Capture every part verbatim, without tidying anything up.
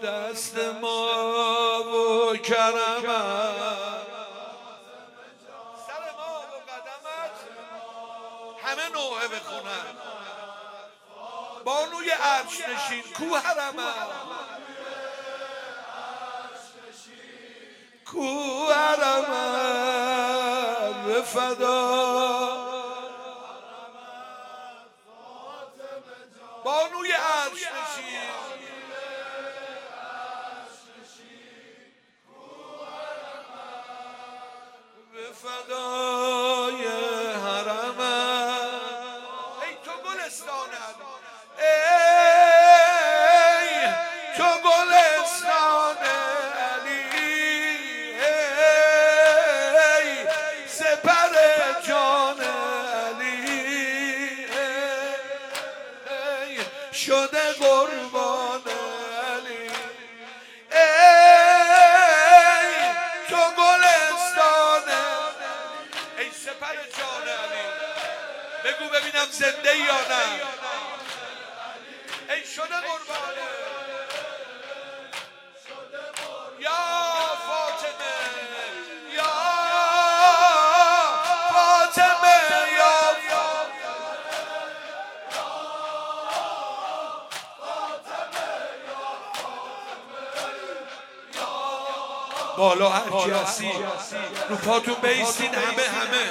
دست ما و کرمت، سر ما و قدمت همه نوعه بخونن. بانوی عرش نشین کو حرمت، کو حرمت به فدا. بانوی عرش نشین به فدای حرمت. ای تو گلستان علی، ای تو گلستان علی، ای سپر جان علی، ای شده قربان علی، ای تو گلستان، ای سپر جان علی. بگو ببینم زنده یا نه. ای شده قربانه یا فاطمه، یا فاطمه، یا بالا هرچی هستی رو پاتون بیستین همه همه.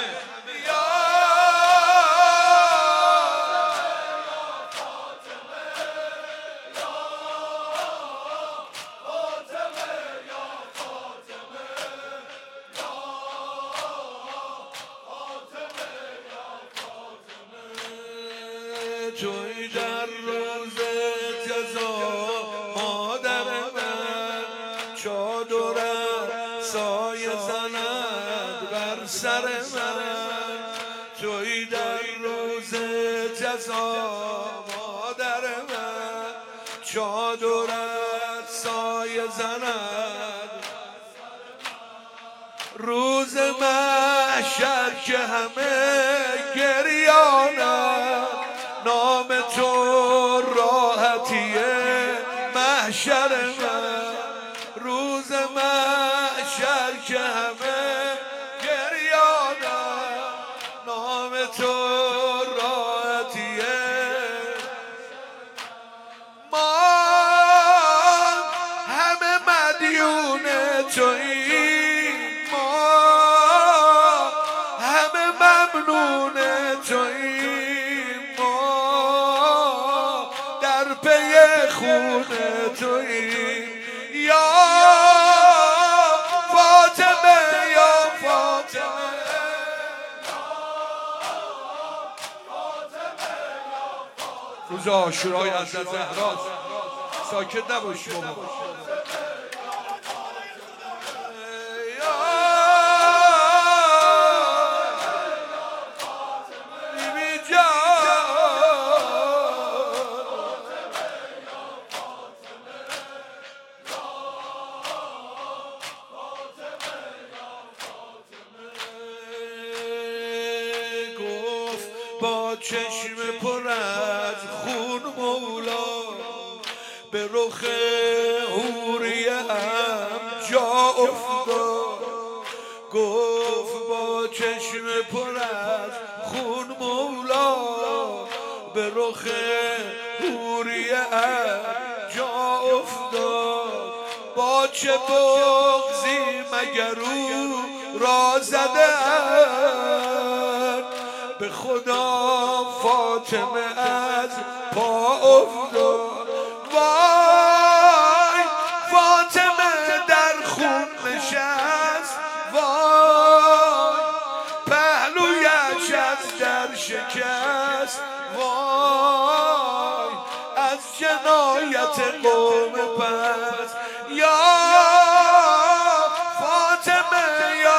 توی در روز جزا مادر من، چادرم سایه زند بر سر من. توی در روز جزا مادر من، چادرم سایه زند. روز محشر که همه گریانند، نام تو راحتی محشر من. روز محشر که همه گریانند، نام تو راحتی. ما همه مدیون توییم، ما همه ممنون توییم، ما در پی خون توییم. یا فاطمه، یا فاطمه، روز عاشورای حضرت زهرا. ساکت نباشی بابا. با چشم پر از خون مولا، به رخ حوریم جا افتاد. گفت با چشم پر از خون مولا، به رخ حوریم جا افتاد. با چه بغضی مگر او را زدند، به خدا فاطمه از پا افتاد. وای فاطمه در خون نشست، وای پهلویش از در شکست، وای از جنایت قوم پس. یا فاطمه، یا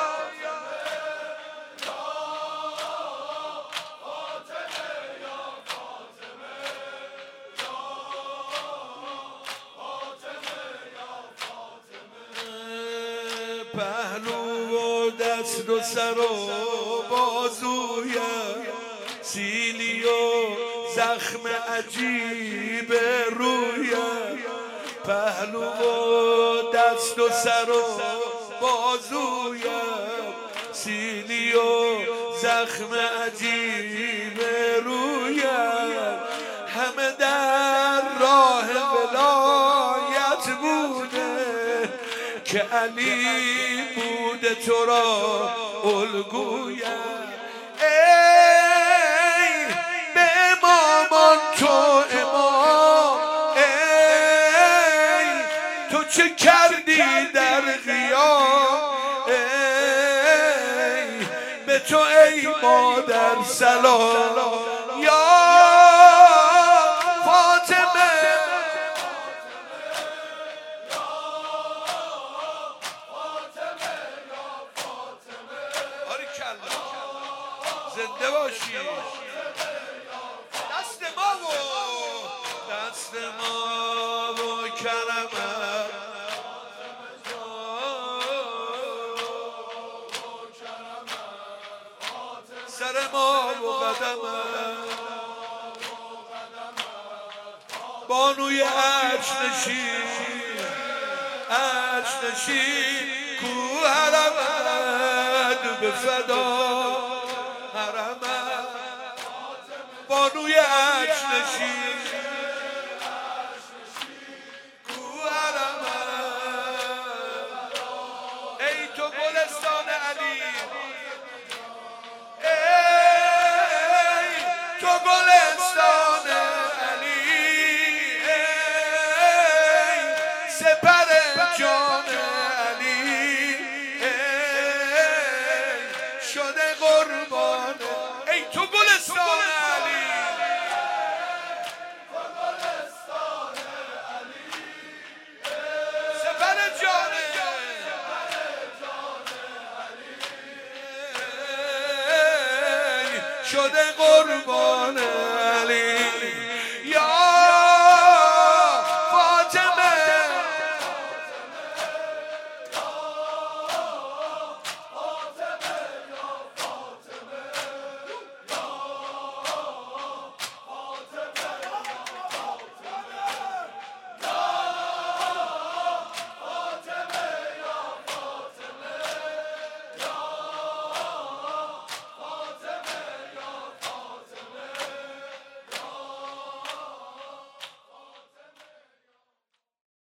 پهلو و دست و سر و بازویم، سیلی و زخم عجیب رویم. پهلو و دست و سر و بازویم سیلی و زخم عجیب رویم همه در راه ولایت بوده که علی بوده تو را الگویم ای به امامان تو امام ای تو چه کردی در قیام ای به تو ای مادر سلام یا فاطمه زنده باشی دست ما و دست ما و کرمت سر ما و قدمت بانوی عرش نشین عرش نشین کو حرمت به فدا بانوی عرش نشین کو حرمت ای تو گلستان علی ای تو گلستان علی ای سپر جان علی ای شده قربان ای تو گلستان شده